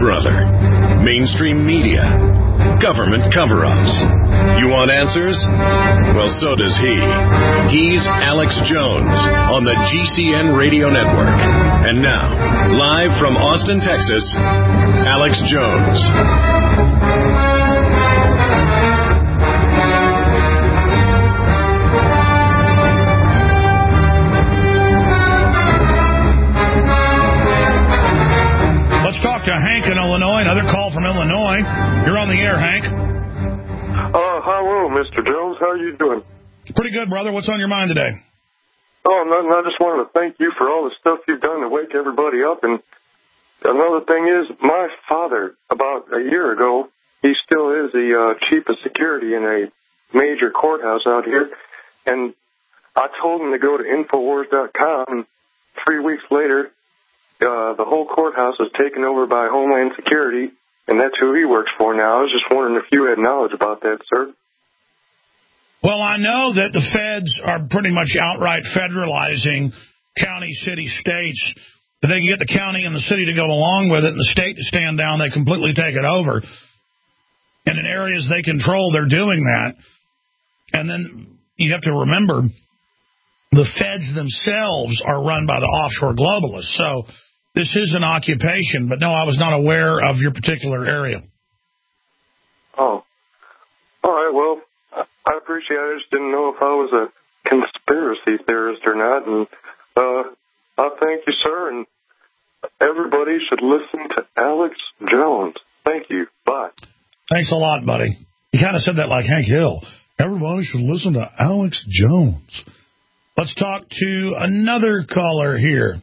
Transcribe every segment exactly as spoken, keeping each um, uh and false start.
brother. Mainstream media. Government cover-ups. You want answers? Well, so does he. He's Alex Jones on the G C N Radio Network. And now, live from Austin, Texas, Alex Jones. Talk to Hank in Illinois. Another call from Illinois. You're on the air, Hank. Uh, hello, Mister Jones. How are you doing? Pretty good, brother. What's on your mind today? Oh, nothing. I just wanted to thank you for all the stuff you've done to wake everybody up. And another thing is, my father, about a year ago, he still is the uh, chief of security in a major courthouse out here. And I told him to go to Infowars dot com, and three weeks later, Uh, the whole courthouse is taken over by Homeland Security, and that's who he works for now. I was just wondering if you had knowledge about that, sir. Well, I know that the feds are pretty much outright federalizing county, city, states. If they can get the county and the city to go along with it and the state to stand down, they completely take it over. And in areas they control, they're doing that. And then you have to remember, the feds themselves are run by the offshore globalists. So this is an occupation, but no, I was not aware of your particular area. Oh. All right, well, I appreciate it. I just didn't know if I was a conspiracy theorist or not. And uh, I thank you, sir, and everybody should listen to Alex Jones. Thank you. Bye. Thanks a lot, buddy. You kind of said that like Hank Hill. Everybody should listen to Alex Jones. Let's talk to another caller here.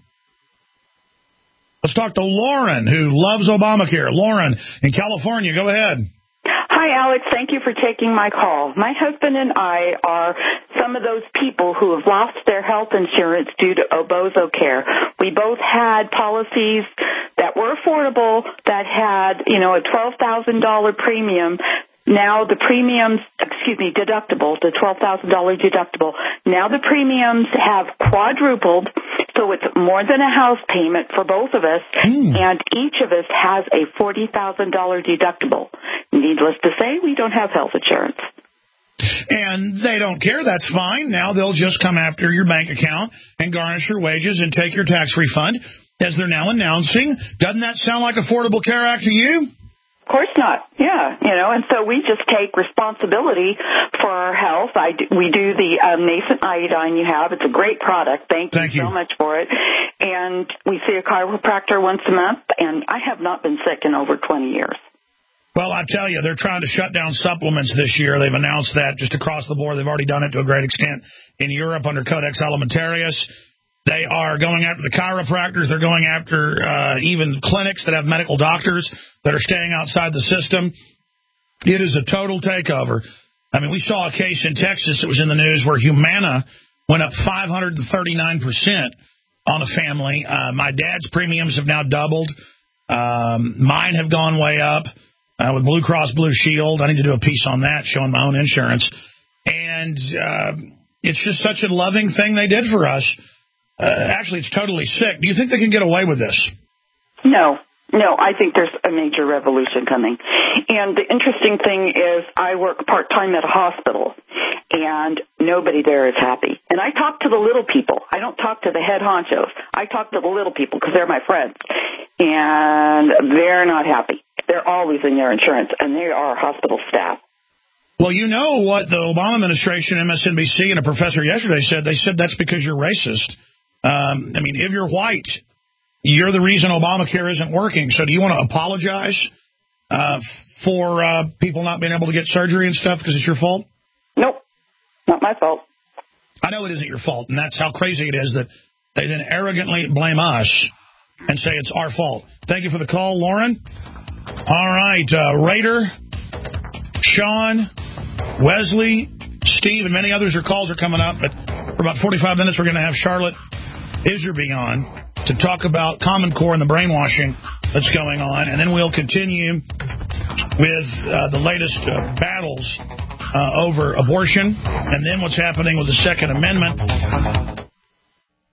Let's talk to Lauren, who loves Obamacare. Lauren, in California, go ahead. Hi, Alex. Thank you for taking my call. My husband and I are some of those people who have lost their health insurance due to Obamacare. We both had policies that were affordable, that had, you know, a twelve thousand dollars premium. Now the premiums, excuse me, deductible, the twelve thousand dollars deductible, now the premiums have quadrupled, so it's more than a house payment for both of us, mm. and each of us has a forty thousand dollars deductible. Needless to say, we don't have health insurance. And they don't care, that's fine. Now they'll just come after your bank account and garnish your wages and take your tax refund, as they're now announcing. Doesn't that sound like Affordable Care Act to you? Of course not. Yeah, you know, and so we just take responsibility for our health. I do, we do the uh, nascent iodine you have. It's a great product. Thank you, Thank you so much for it. And we see a chiropractor once a month, and I have not been sick in over twenty years. Well, I tell you, they're trying to shut down supplements this year. They've announced that just across the board. They've already done it to a great extent in Europe under Codex Alimentarius. They are going after the chiropractors. They're going after uh, even clinics that have medical doctors that are staying outside the system. It is a total takeover. I mean, we saw a case in Texas that was in the news where Humana went up five hundred thirty-nine percent on a family. Uh, my dad's premiums have now doubled. Um, mine have gone way up uh, with Blue Cross Blue Shield. I need to do a piece on that, showing my own insurance. And uh, it's just such a loving thing they did for us. Uh, actually, it's totally sick. Do you think they can get away with this? No. No, I think there's a major revolution coming. And the interesting thing is I work part-time at a hospital, and nobody there is happy. And I talk to the little people. I don't talk to the head honchos. I talk to the little people because they're my friends. And they're not happy. They're all losing their insurance, and they are hospital staff. Well, you know what the Obama administration, M S N B C, and a professor yesterday said? They said that's because you're racist. Um, I mean, if you're white, you're the reason Obamacare isn't working. So do you want to apologize uh, for uh, people not being able to get surgery and stuff because it's your fault? Nope, not my fault. I know it isn't your fault, and that's how crazy it is that they then arrogantly blame us and say it's our fault. Thank you for the call, Lauren. All right, uh, Raider, Sean, Wesley, Steve, and many others, your calls are coming up, but for about forty-five minutes, we're going to have Charlotte Iserby on to talk about Common Core and the brainwashing that's going on, and then we'll continue with uh, the latest uh, battles uh, over abortion, and then what's happening with the Second Amendment.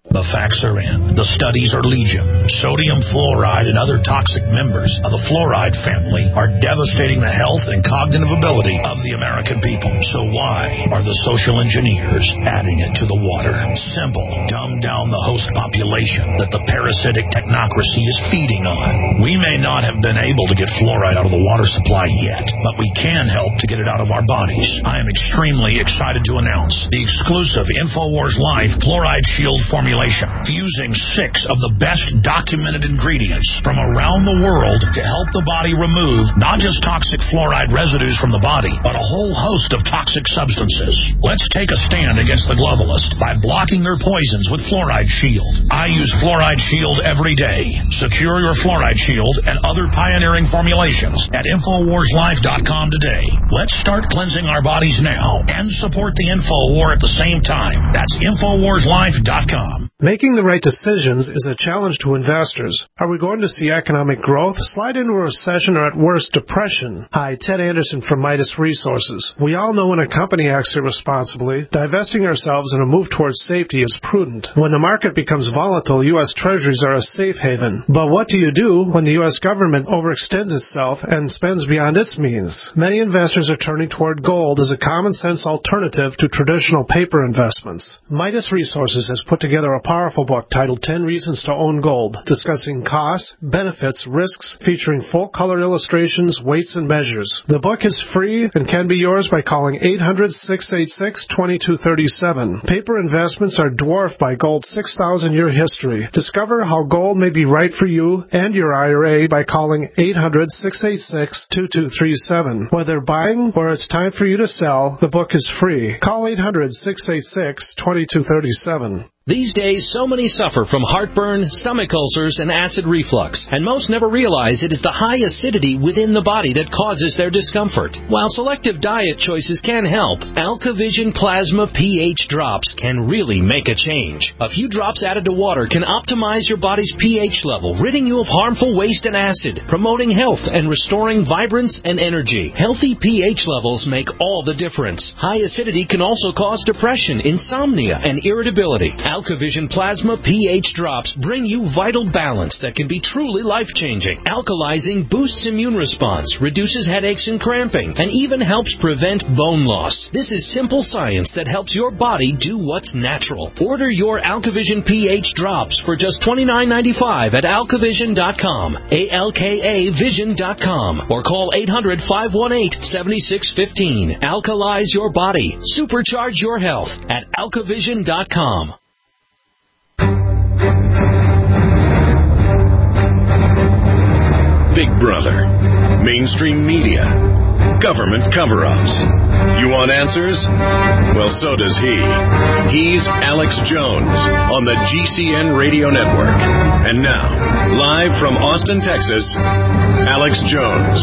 The facts are in. The studies are legion. Sodium fluoride and other toxic members of the fluoride family are devastating the health and cognitive ability of the American people. So why are the social engineers adding it to the water? Simple. Dumb down the host population that the parasitic technocracy is feeding on. We may not have been able to get fluoride out of the water supply yet, but we can help to get it out of our bodies. I am extremely excited to announce the exclusive InfoWars Life Fluoride Shield formulation, fusing six of the best documented ingredients from around the world to help the body remove not just toxic fluoride residues from the body, but a whole host of toxic substances. Let's take a stand against the globalists by blocking their poisons with Fluoride Shield. I use Fluoride Shield every day. Secure your Fluoride Shield and other pioneering formulations at Infowars Life dot com today. Let's start cleansing our bodies now and support the Info War at the same time. That's Infowars Life dot com. Making the right decisions is a challenge to investors. Are we going to see economic growth, slide into a recession, or at worst, depression? Hi, Ted Anderson from Midas Resources. We all know when a company acts irresponsibly, divesting ourselves in a move towards safety is prudent. When the market becomes volatile, U S Treasuries are a safe haven. But what do you do when the U S government overextends itself and spends beyond its means? Many investors are turning toward gold as a common-sense alternative to traditional paper investments. Midas Resources has put together a powerful book titled ten Reasons to Own Gold, discussing costs, benefits, risks, featuring full-color illustrations, weights, and measures. The book is free and can be yours by calling eight hundred, six eight six, two two three seven. Paper investments are dwarfed by gold's six thousand year history. Discover how gold may be right for you and your I R A by calling eight hundred, six eight six, two two three seven. Whether buying or it's time for you to sell, the book is free. Call eight hundred, six eight six, two two three seven. These days, so many suffer from heartburn, stomach ulcers, and acid reflux, and most never realize it is the high acidity within the body that causes their discomfort. While selective diet choices can help, AlkaVision Plasma pH drops can really make a change. A few drops added to water can optimize your body's pH level, ridding you of harmful waste and acid, promoting health and restoring vibrance and energy. Healthy pH levels make all the difference. High acidity can also cause depression, insomnia, and irritability. AlkaVision Plasma pH drops bring you vital balance that can be truly life-changing. Alkalizing boosts immune response, reduces headaches and cramping, and even helps prevent bone loss. This is simple science that helps your body do what's natural. Order your AlkaVision pH drops for just twenty-nine ninety-five at alkavision dot com, A L K A vision dot com, or call eight hundred, five one eight, seven six one five. Alkalize your body. Supercharge your health at alkavision dot com. Big Brother, mainstream media, government cover-ups. You want answers? Well, so does he. He's Alex Jones on the G C N Radio Network. And now, live from Austin, Texas, Alex Jones.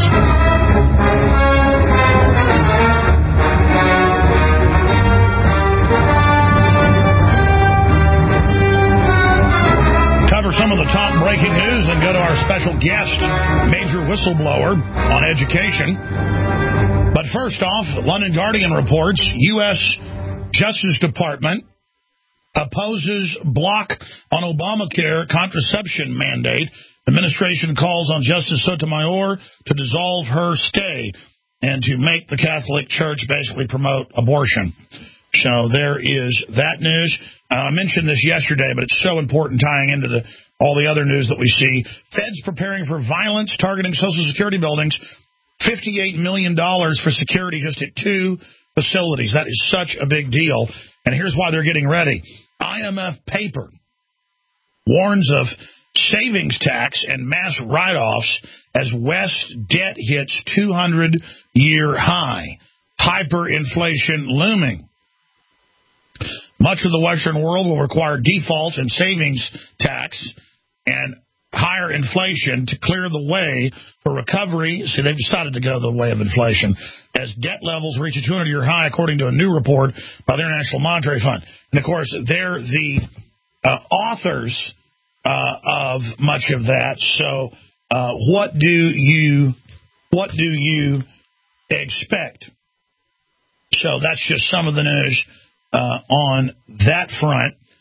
Some of the top breaking news and go to our special guest, major whistleblower on education. But first off, London Guardian reports U S Justice Department opposes block on Obamacare contraception mandate. Administration calls on Justice Sotomayor to dissolve her stay and to make the Catholic Church basically promote abortion. So there is that news. Uh, I mentioned this yesterday, but it's so important tying into the all the other news that we see. Feds preparing for violence targeting Social Security buildings. fifty-eight million dollars for security just at two facilities. That is such a big deal. And here's why they're getting ready. I M F paper warns of savings tax and mass write-offs as West debt hits two hundred year high. Hyperinflation looming. Much of the Western world will require default and savings tax and higher inflation to clear the way for recovery. See, they've decided to go the way of inflation as debt levels reach a two hundred year high, according to a new report by the International Monetary Fund. And, of course, they're the uh, authors uh, of much of that. So uh, what do you what do you expect? So that's just some of the news Uh, on that front.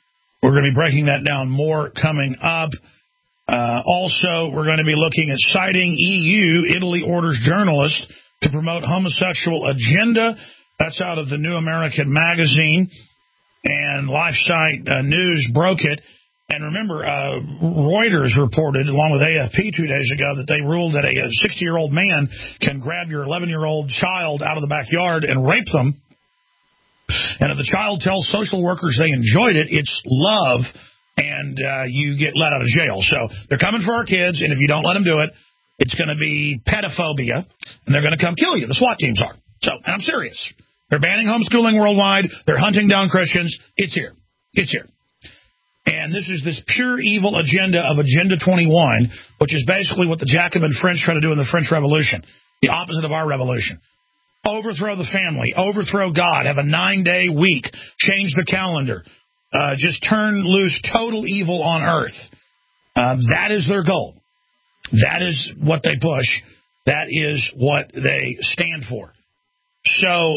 We're going to be breaking that down more coming up. Uh, also, we're going to be looking at citing E U. Italy orders journalists to promote homosexual agenda. That's out of the New American Magazine. And LifeSite uh, News broke it. And remember, uh, Reuters reported, along with A F P two days ago, that they ruled that a sixty-year-old man can grab your eleven-year-old child out of the backyard and rape them. And if the child tells social workers they enjoyed it, it's love, and uh, you get let out of jail. So they're coming for our kids, and if you don't let them do it, it's going to be pedophobia, and they're going to come kill you. The SWAT teams are. So, and I'm serious. They're banning homeschooling worldwide. They're hunting down Christians. It's here. It's here. And this is this pure evil agenda of Agenda twenty-one, which is basically what the Jacobin French try to do in the French Revolution, the opposite of our revolution. Overthrow the family, overthrow God, have a nine-day week, change the calendar, uh, just turn loose total evil on earth. Uh, that is their goal. That is what they push. That is what they stand for. So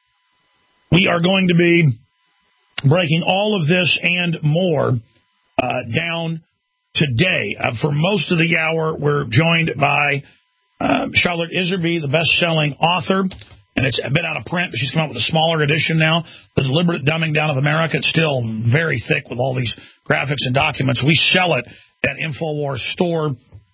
we are going to be breaking all of this and more uh, down today. Uh, for most of the hour, we're joined by uh, Charlotte Iserby, the best-selling author, and it's been out of print, but she's come out with a smaller edition now, The Deliberate Dumbing Down of America. It's still very thick with all these graphics and documents. We sell it at Infowars Store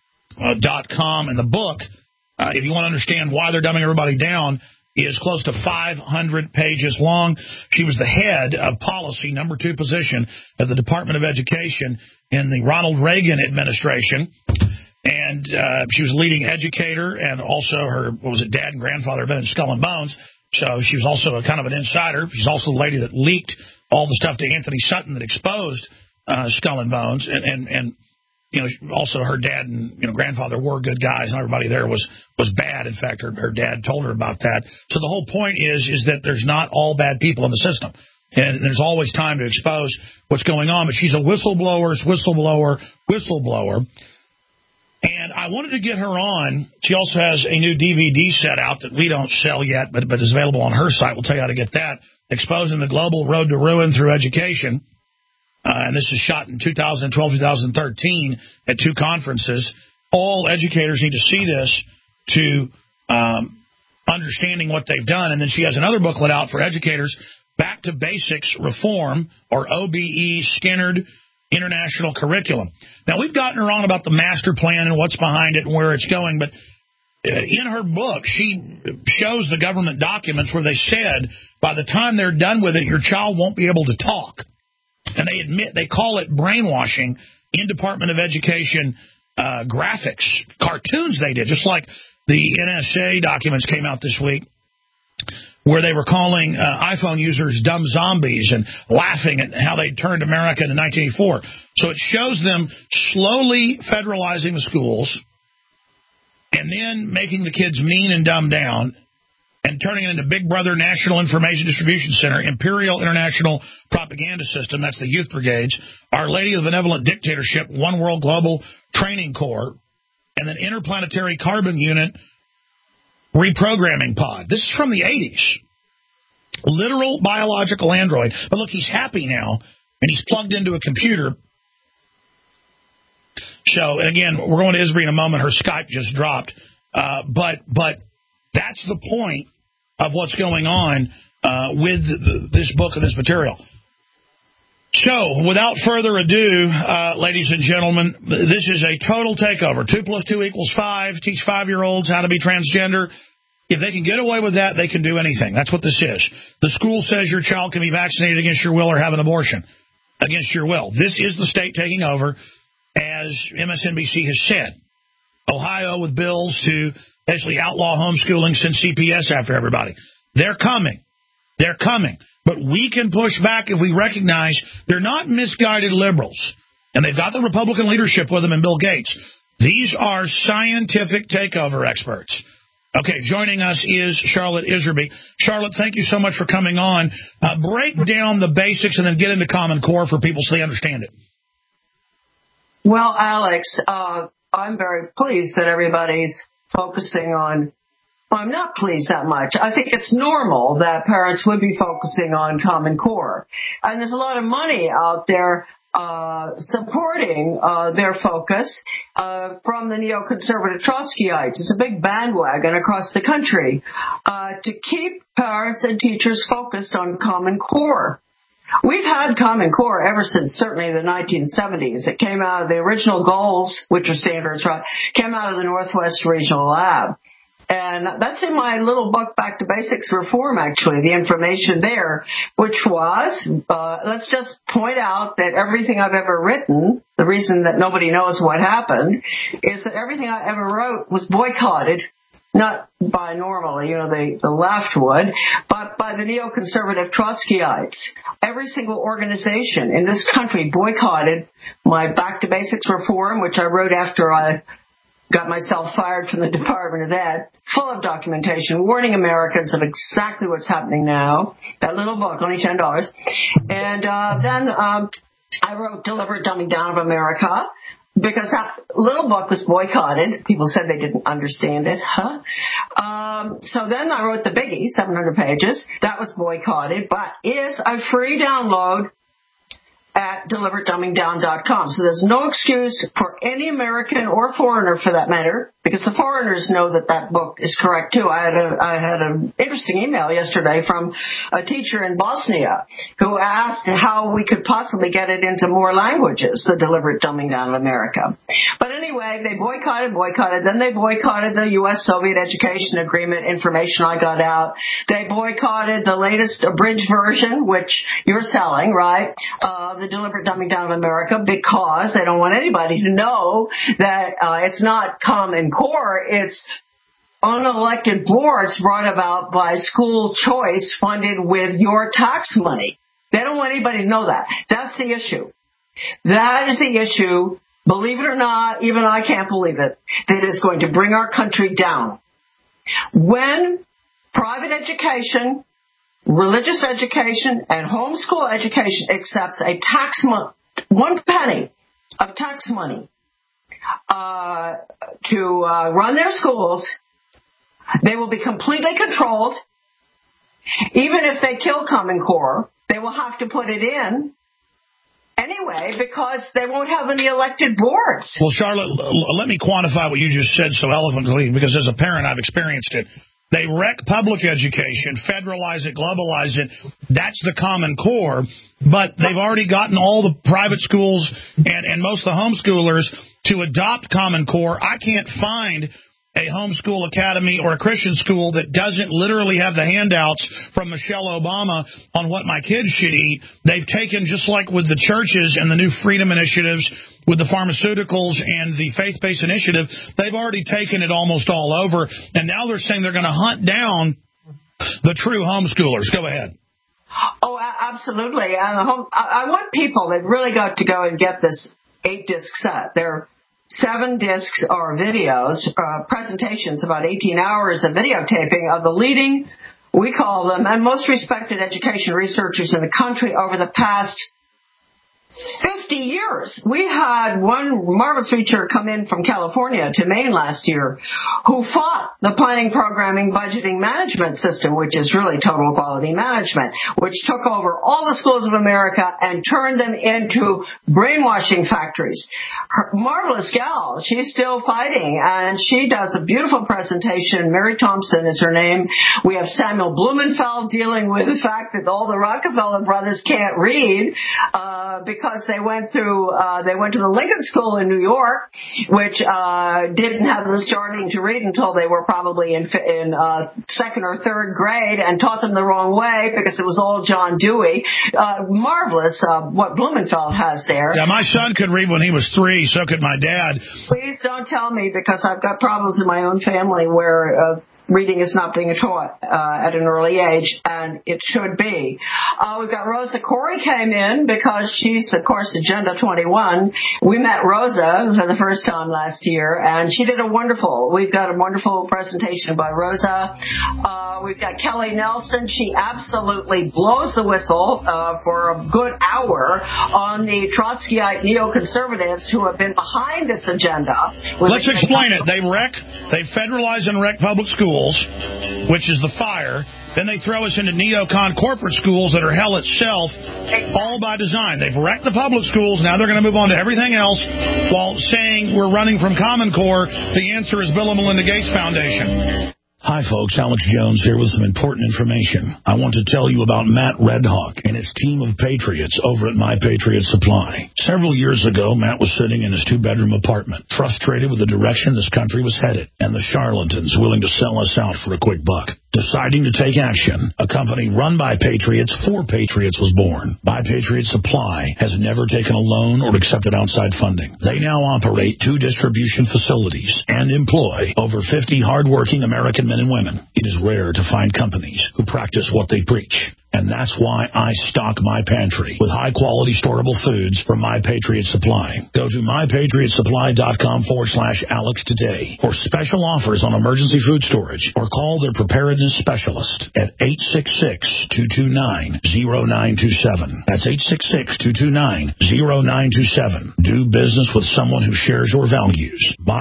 dot com, and the book, uh, if you want to understand why they're dumbing everybody down, is close to five hundred pages long. She was the head of policy, number two position at the Department of Education in the Ronald Reagan administration. And uh, she was a leading educator, and also her, what was it, dad and grandfather had been in Skull and Bones. So she was also a kind of an insider. She's also the lady that leaked all the stuff to Anthony Sutton that exposed uh, Skull and Bones. And, and, and you know, also her dad and you know grandfather were good guys, and everybody there was was bad. In fact, her, her dad told her about that. So the whole point is is that there's not all bad people in the system, and there's always time to expose what's going on. But she's a whistleblower's whistleblower, whistleblower. And I wanted to get her on. She also has a new D V D set out that we don't sell yet, but but is available on her site. We'll tell you how to get that. Exposing the Global Road to Ruin Through Education. Uh, and this is shot in two thousand twelve, two thousand thirteen at two conferences. All educators need to see this to um, understanding what they've done. And then she has another booklet out for educators, Back to Basics Reform, or O B E, Skinnerd International Curriculum. Now, we've gotten her on about the master plan and what's behind it and where it's going, but in her book, she shows the government documents where they said by the time they're done with it, your child won't be able to talk. And they admit, they call it brainwashing in Department of Education uh, graphics, cartoons they did, just like the N S A documents came out this week, where they were calling uh, iPhone users dumb zombies and laughing at how they turned America in nineteen eighty-four. So it shows them slowly federalizing the schools and then making the kids mean and dumb down and turning it into Big Brother National Information Distribution Center, Imperial International Propaganda System, that's the youth brigades, Our Lady of the Benevolent Dictatorship, One World Global Training Corps, and then Interplanetary Carbon Unit Reprogramming Pod. This is from the eighties. Literal biological android. But look, he's happy now, and he's plugged into a computer. So, and again, we're going to Iserby in a moment. Her Skype just dropped. Uh, but but that's the point of what's going on uh, with the, this book and this material. So, without further ado, uh, ladies and gentlemen, this is a total takeover. Two plus two equals five. Teach five-year-olds how to be transgender. If they can get away with that, they can do anything. That's what this is. The school says your child can be vaccinated against your will or have an abortion against your will. This is the state taking over, as M S N B C has said. Ohio with bills to basically outlaw homeschooling, send C P S after everybody. They're coming. They're coming. But we can push back if we recognize they're not misguided liberals. And they've got the Republican leadership with them and Bill Gates. These are scientific takeover experts. Okay, joining us is Charlotte Iserby. Charlotte, thank you so much for coming on. Uh, break down the basics and then get into Common Core for people so they understand it. Well, Alex, uh, I'm very pleased that everybody's focusing on, I'm not pleased that much. I think it's normal that parents would be focusing on Common Core. And there's a lot of money out there uh, supporting uh, their focus uh, from the neoconservative Trotskyites. It's a big bandwagon across the country uh, to keep parents and teachers focused on Common Core. We've had Common Core ever since certainly the nineteen seventies. It came out of the original goals, which are standards, right, came out of the Northwest Regional Lab. And that's in my little book, Back to Basics Reform, actually, the information there, which was, uh, let's just point out that everything I've ever written, the reason that nobody knows what happened, is that everything I ever wrote was boycotted, not by normally, you know, the, the left would, but by the neoconservative Trotskyites. Every single organization in this country boycotted my Back to Basics Reform, which I wrote after I got myself fired from the Department of Ed, full of documentation, warning Americans of exactly what's happening now. That little book, only ten dollars. And uh, then um, I wrote Deliberate Dumbing Down of America, because that little book was boycotted. People said they didn't understand it. Huh? Um, so then I wrote the biggie, seven hundred pages. That was boycotted, but is a free download at deliberate dumbing down dot com. So there's no excuse for any American or foreigner, for that matter, because the foreigners know that that book is correct too. I had a, I had an interesting email yesterday from a teacher in Bosnia who asked how we could possibly get it into more languages, the Deliberate Dumbing Down of America. But anyway, they boycotted, boycotted. Then they boycotted the U S Soviet Education Agreement information I got out. They boycotted the latest abridged version, which you're selling, right? Uh, the Deliberate Dumbing Down of America, because they don't want anybody to know that uh, it's not Common Core, it's unelected boards brought about by school choice funded with your tax money. They don't want anybody to know that. That's the issue. That is the issue. Believe it or not, even I can't believe it, that is going to bring our country down. When private education, religious education, and homeschool education accepts a tax money, one penny of tax money uh, to uh, run their schools, they will be completely controlled. Even if they kill Common Core, they will have to put it in anyway, because they won't have any elected boards. Well, Charlotte, let me quantify what you just said so eloquently, because as a parent, I've experienced it. They wreck public education, federalize it, globalize it. That's the Common Core. But they've already gotten all the private schools and, and most of the homeschoolers to adopt Common Core. I can't find a homeschool academy or a Christian school that doesn't literally have the handouts from Michelle Obama on what my kids should eat. They've taken, just like with the churches and the new freedom initiatives, with the pharmaceuticals and the faith-based initiative, they've already taken it almost all over, and now they're saying they're going to hunt down the true homeschoolers. Go ahead. Oh, absolutely. And I want people that really got to go and get this eight-disc set. They're seven discs or videos, uh, presentations, about eighteen hours of videotaping of the leading, we call them, and most respected education researchers in the country over the past fifty years. We had one marvelous researcher come in from California to Maine last year who fought the planning, programming, budgeting management system, which is really total quality management, which took over all the schools of America and turned them into brainwashing factories. Her marvelous gal, she's still fighting, and she does a beautiful presentation. Mary Thompson is her name. We have Samuel Blumenfeld dealing with the fact that all the Rockefeller brothers can't read uh, because Because they went through, uh, they went to the Lincoln School in New York, which uh, didn't have them starting to read until they were probably in, in uh, second or third grade, and taught them the wrong way because it was all John Dewey. Uh, marvelous uh, what Blumenfeld has there. Yeah, my son could read when he was three. So could my dad. Please don't tell me, because I've got problems in my own family where. Uh, Reading is not being taught uh, at an early age, and it should be. Uh, we've got Rosa Corey came in because she's, of course, Agenda twenty-one. We met Rosa for the first time last year, and she did a wonderful, we've got a wonderful presentation by Rosa. Uh, we've got Kelly Nelson. She absolutely blows the whistle uh, for a good hour on the Trotskyite neoconservatives who have been behind this agenda. Let's explain it. They wreck, they federalize and wreck public schools. schools, which is the fire. Then they throw us into neocon corporate schools that are hell itself, all by design. They've wrecked the public schools. Now they're going to move on to everything else while saying we're running from Common Core. The answer is Bill and Melinda Gates Foundation. Hi, folks. Alex Jones here with some important information. I want to tell you about Matt Redhawk and his team of patriots over at My Patriot Supply. Several years ago, Matt was sitting in his two-bedroom apartment, frustrated with the direction this country was headed and the charlatans willing to sell us out for a quick buck. Deciding to take action, a company run by patriots for patriots was born. My Patriot Supply has never taken a loan or accepted outside funding. They now operate two distribution facilities and employ over fifty hardworking American men and women. It is rare to find companies who practice what they preach. And that's why I stock my pantry with high-quality storable foods from My Patriot Supply. Go to mypatriotsupply.com forward slash Alex today for special offers on emergency food storage, or call their preparedness specialist at eight six six, two two nine, zero nine two seven. That's eight six six, two two nine, zero nine two seven. Do business with someone who shares your values.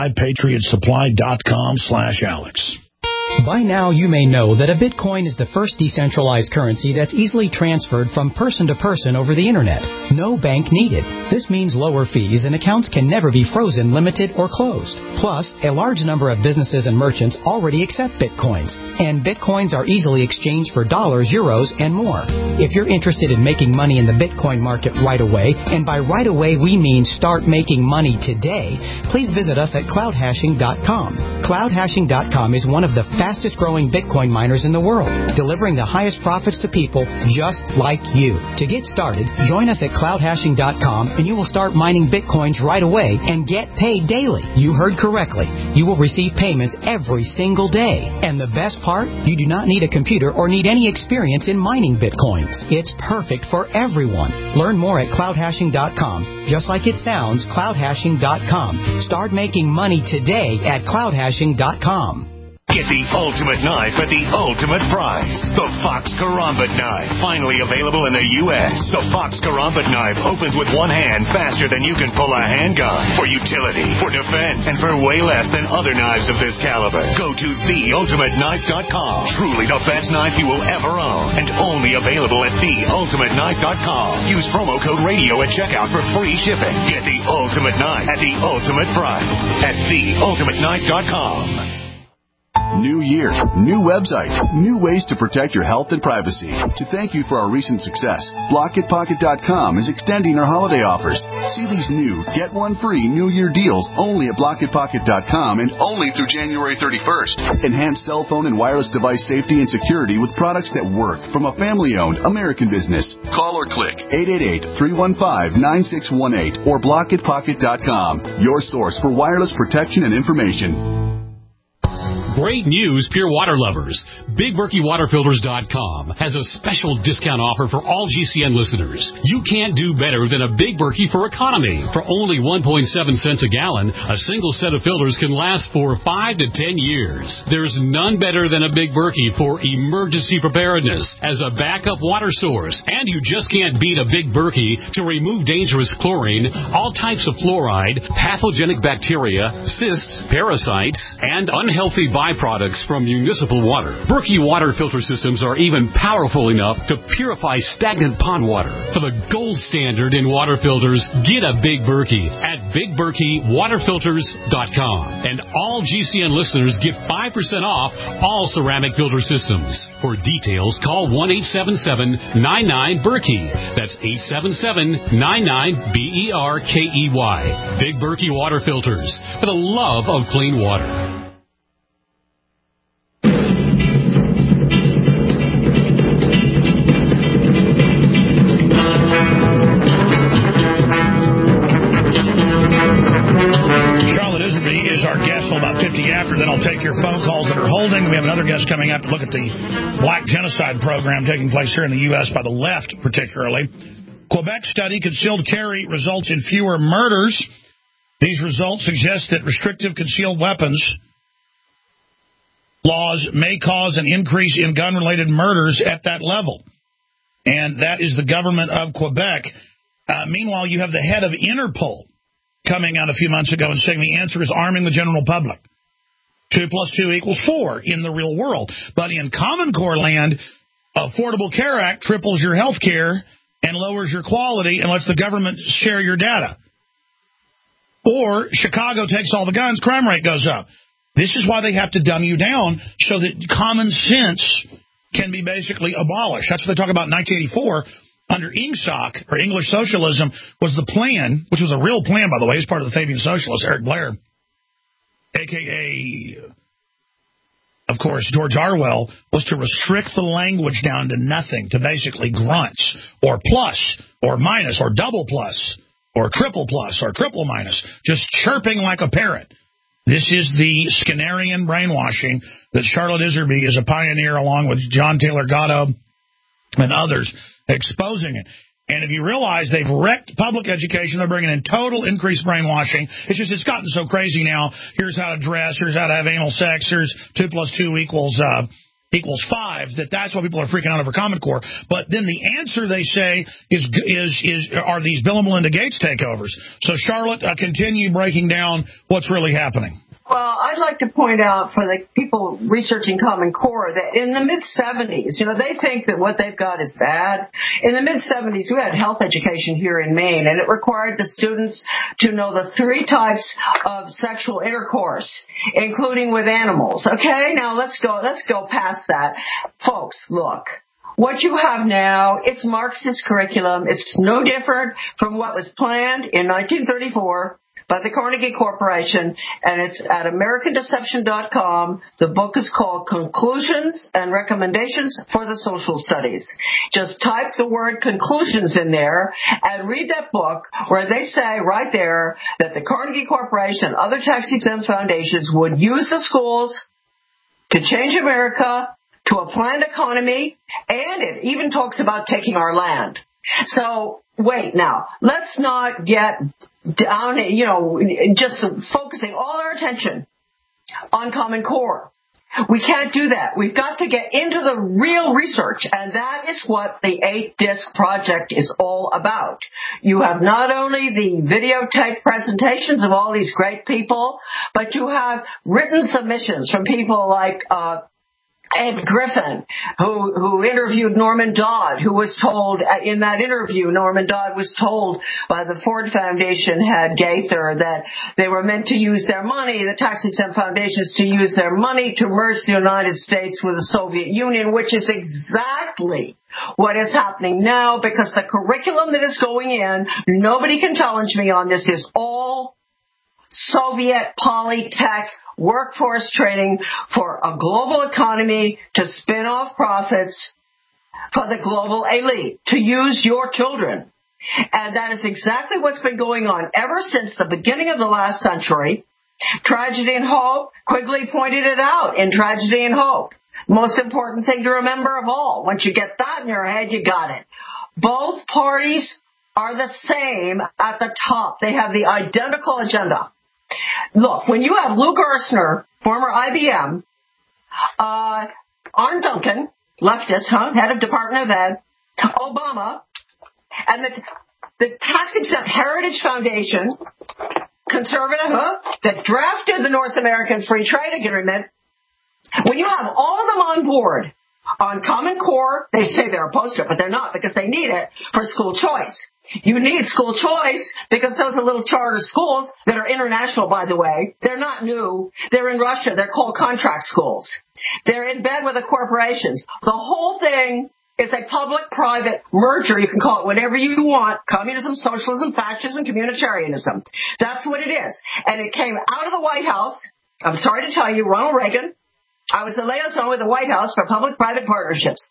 mypatriotsupply.com slash Alex. By now, you may know that a Bitcoin is the first decentralized currency that's easily transferred from person to person over the Internet. No bank needed. This means lower fees and accounts can never be frozen, limited, or closed. Plus, a large number of businesses and merchants already accept Bitcoins, and Bitcoins are easily exchanged for dollars, euros, and more. If you're interested in making money in the Bitcoin market right away, and by right away we mean start making money today, please visit us at cloud hashing dot com. cloud hashing dot com is one of the fastest growing Bitcoin miners in the world, delivering the highest profits to people just like you. To get started, join us at cloud hashing dot com and you will start mining Bitcoins right away and get paid daily. You heard correctly. You will receive payments every single day. And the best part, you do not need a computer or need any experience in mining Bitcoins. It's perfect for everyone. Learn more at cloud hashing dot com. Just like it sounds, cloud hashing dot com. Start making money today at cloud hashing dot com. Get the ultimate knife at the ultimate price. The Fox Karambit knife, finally available in the U S The Fox Karambit knife opens with one hand faster than you can pull a handgun. For utility, for defense, and for way less than other knives of this caliber. Go to the ultimate knife dot com. Truly the best knife you will ever own, and only available at the ultimate knife dot com. Use promo code radio at checkout for free shipping. Get the ultimate knife at the ultimate price at the ultimate knife dot com. New year, new website, new ways to protect your health and privacy. To thank you for our recent success, block it pocket dot com is extending our holiday offers. See these new, get one free New Year deals only at block it pocket dot com and only through January thirty-first. Enhance cell phone and wireless device safety and security with products that work from a family-owned American business. Call or click eight eight eight, three one five, nine six one eight or block it pocket dot com. Your source for wireless protection and information. Great news, Pure Water lovers. Big Berkey Water Filters dot com has a special discount offer for all G C N listeners. You can't do better than a Big Berkey for economy. For only one point seven cents a gallon, a single set of filters can last for five to ten years. There's none better than a Big Berkey for emergency preparedness as a backup water source. And you just can't beat a Big Berkey to remove dangerous chlorine, all types of fluoride, pathogenic bacteria, cysts, parasites, and unhealthy byproducts from municipal water. Berkey water filter systems are even powerful enough to purify stagnant pond water. For the gold standard in water filters, get a Big Berkey at Big Berkey Water Filters dot com. And all G C N listeners get five percent off all ceramic filter systems. For details, call one eight seven seven, nine nine, Berkey. That's eight seven seven, nine nine, B E R K E Y. Big Berkey Water Filters, for the love of clean water. After, then I'll take your phone calls that are holding. We have another guest coming up to look at the black genocide program taking place here in the U S by the left, particularly. Quebec study, concealed carry results in fewer murders. These results suggest that restrictive concealed weapons laws may cause an increase in gun-related murders at that level. And that is the government of Quebec. Uh, meanwhile, you have the head of Interpol coming out a few months ago and saying the answer is arming the general public. Two plus two equals four in the real world. But in Common Core land, Affordable Care Act triples your health care and lowers your quality and lets the government share your data. Or Chicago takes all the guns, crime rate goes up. This is why they have to dumb you down so that common sense can be basically abolished. That's what they talk about in nineteen eighty-four. Under I N G S O C, or English Socialism, was the plan, which was a real plan, by the way. He's part of the Fabian Socialists, Eric Blair, a k a, of course, George Orwell, was to restrict the language down to nothing, to basically grunts, or plus, or minus, or double plus, or triple plus, or triple minus, just chirping like a parrot. This is the Skinnerian brainwashing that Charlotte Iserby is a pioneer, along with John Taylor Gatto and others, exposing it. And if you realize they've wrecked public education, they're bringing in total increased brainwashing. It's just, it's gotten so crazy now. Here's how to dress. Here's how to have anal sex. Here's two plus two equals uh, equals five. That that's why people are freaking out over Common Core. But then the answer, they say, is is is are these Bill and Melinda Gates takeovers. So Charlotte, uh, continue breaking down what's really happening. Well, I'd like to point out for the people researching Common Core that in the mid-seventies, you know, they think that what they've got is bad. In the mid-seventies, we had health education here in Maine, and it required the students to know the three types of sexual intercourse, including with animals. Okay, now let's go, let's go past that. Folks, look. What you have now, it's Marxist curriculum. It's no different from what was planned in nineteen thirty-four by the Carnegie Corporation, and it's at American Deception dot com. The book is called Conclusions and Recommendations for the Social Studies. Just type the word conclusions in there and read that book where they say right there that the Carnegie Corporation and other tax-exempt foundations would use the schools to change America to a planned economy, and it even talks about taking our land. So, wait now, let's not get down, you know, just focusing all our attention on Common Core. We can't do that. We've got to get into the real research, and that is what the eight-disc project is all about. You have not only the videotape presentations of all these great people, but you have written submissions from people like uh Ed Griffin, who, who interviewed Norman Dodd, who was told, in that interview, Norman Dodd was told by the Ford Foundation head Gaither that they were meant to use their money, the tax-exempt foundations, to use their money to merge the United States with the Soviet Union, which is exactly what is happening now, because the curriculum that is going in, nobody can challenge me on this, is all Soviet polytech workforce training for a global economy to spin off profits for the global elite, to use your children. And that is exactly what's been going on ever since the beginning of the last century. Tragedy and Hope, Quigley pointed it out in Tragedy and Hope. Most important thing to remember of all. Once you get that in your head, you got it. Both parties are the same at the top. They have the identical agenda. Look, when you have Lou Gerstner, former I B M, uh, Arne Duncan, leftist, huh, head of Department of Ed, Obama, and the, the tax-exempt Heritage Foundation, conservative, huh, that drafted the North American Free Trade Agreement, when you have all of them on board on Common Core, they say they're opposed to it, but they're not, because they need it for school choice. You need school choice because those are little charter schools that are international, by the way. They're not new. They're in Russia. They're called contract schools. They're in bed with the corporations. The whole thing is a public-private merger. You can call it whatever you want. Communism, socialism, fascism, communitarianism. That's what it is. And it came out of the White House. I'm sorry to tell you, Ronald Reagan. I was the liaison with the White House for public-private partnerships.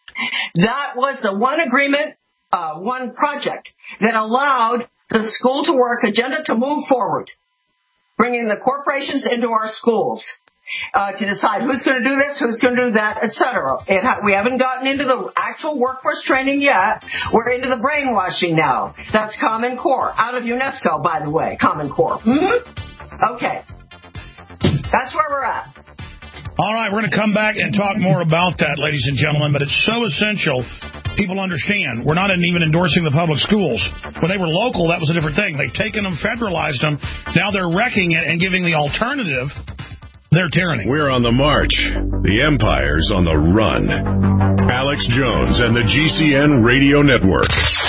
That was the one agreement, uh, one project that allowed the school to work agenda to move forward, bringing the corporations into our schools uh, to decide who's going to do this, who's going to do that, et cetera. It ha- we haven't gotten into the actual workforce training yet. We're into the brainwashing now. That's Common Core, out of UNESCO, by the way, Common Core. Mm-hmm. Okay. That's where we're at. All right, we're going to come back and talk more about that, ladies and gentlemen, but it's so essential people understand. We're not even endorsing the public schools. When they were local, that was a different thing. They've taken them, federalized them. Now they're wrecking it and giving the alternative their tyranny. We're on the march. The empire's on the run. Alex Jones and the G C N Radio Network.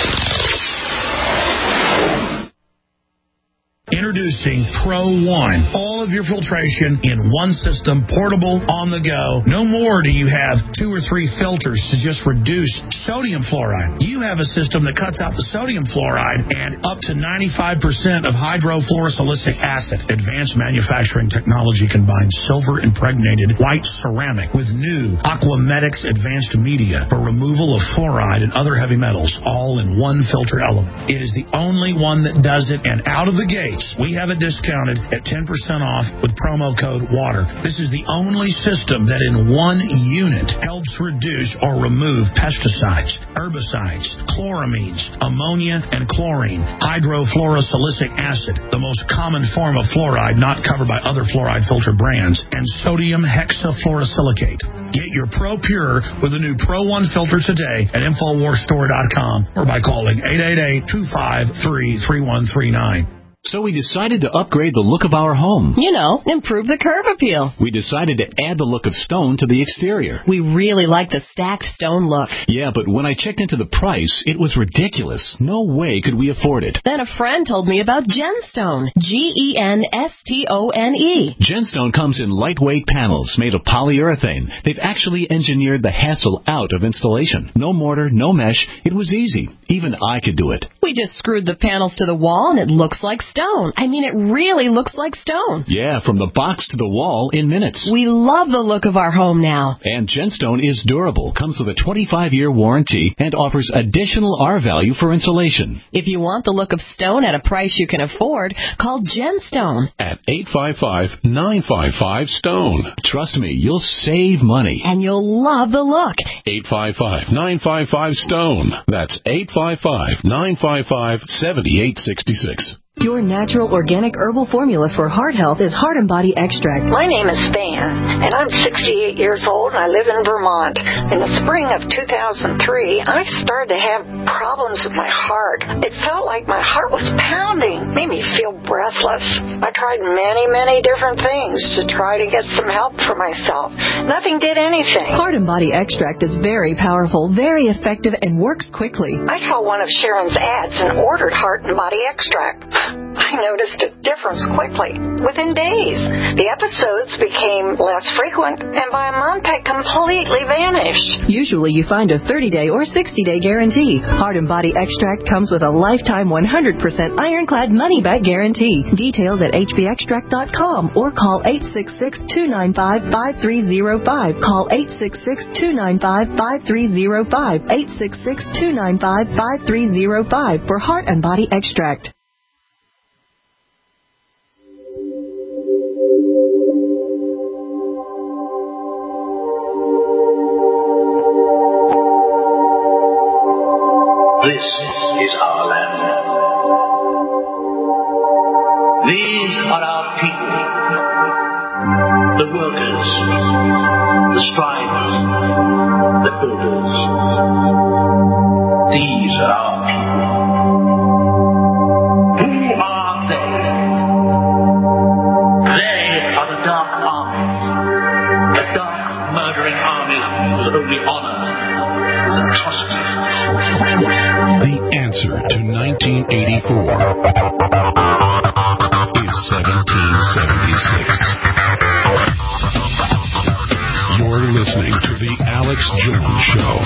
Introducing Pro One. All of your filtration in one system, portable, on the go. No more do you have two or three filters to just reduce sodium fluoride. You have a system that cuts out the sodium fluoride and up to ninety-five percent of hydrofluorosilicic acid. Advanced manufacturing technology combines silver-impregnated white ceramic with new Aquamedics advanced media for removal of fluoride and other heavy metals, all in one filter element. It is the only one that does it, and out of the gate, we have it discounted at ten percent off with promo code WATER. This is the only system that in one unit helps reduce or remove pesticides, herbicides, chloramines, ammonia, and chlorine, hydrofluorosilicic acid, the most common form of fluoride not covered by other fluoride filter brands, and sodium hexafluorosilicate. Get your Pro Pure with the new Pro One filter today at Infowars Store dot com or by calling eight eight eight, two five three, three one three nine. So we decided to upgrade the look of our home. You know, improve the curb appeal. We decided to add the look of stone to the exterior. We really like the stacked stone look. Yeah, but when I checked into the price, it was ridiculous. No way could we afford it. Then a friend told me about Genstone. G E N S T O N E. Genstone comes in lightweight panels made of polyurethane. They've actually engineered the hassle out of installation. No mortar, no mesh. It was easy. Even I could do it. We just screwed the panels to the wall and it looks like stone. I mean, it really looks like stone. Yeah, from the box to the wall in minutes. We love the look of our home now. And Genstone is durable, comes with a twenty-five year warranty, and offers additional R value for insulation. If you want the look of stone at a price you can afford, call Genstone at eight five five, nine five five, STONE. Trust me, you'll save money. And you'll love the look. eight five five, nine five five, STONE. That's eight five five, nine five five, seven eight six six. Your natural organic herbal formula for heart health is Heart and Body Extract. My name is Span, and I'm sixty-eight years old, and I live in Vermont. In the spring of two thousand three, I started to have problems with my heart. It felt like my heart was pounding, made me feel breathless. I tried many, many different things to try to get some help for myself. Nothing did anything. Heart and Body Extract is very powerful, very effective, and works quickly. I saw one of Sharon's ads and ordered Heart and Body Extract. I noticed a difference quickly, within days. The episodes became less frequent, and by a month I completely vanished. Usually you find a thirty day or sixty day guarantee. Heart and Body Extract comes with a lifetime one hundred percent ironclad money-back guarantee. Details at H B extract dot com or call eight six six, two nine five, five three zero five. Call eight six six, two nine five, five three zero five. eight six six, two nine five, five three zero five for Heart and Body Extract. This is our land. These are our people. The workers, the strivers, the builders. These are our people. Who are they? They are the dark armies. The dark, murdering armies whose only honor is atrocity. The answer to nineteen eighty-four is seventeen seventy-six. You're listening to The Alex Jones Show.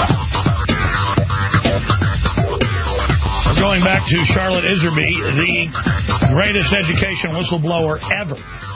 We're going back to Charlotte Iserby, the greatest education whistleblower ever.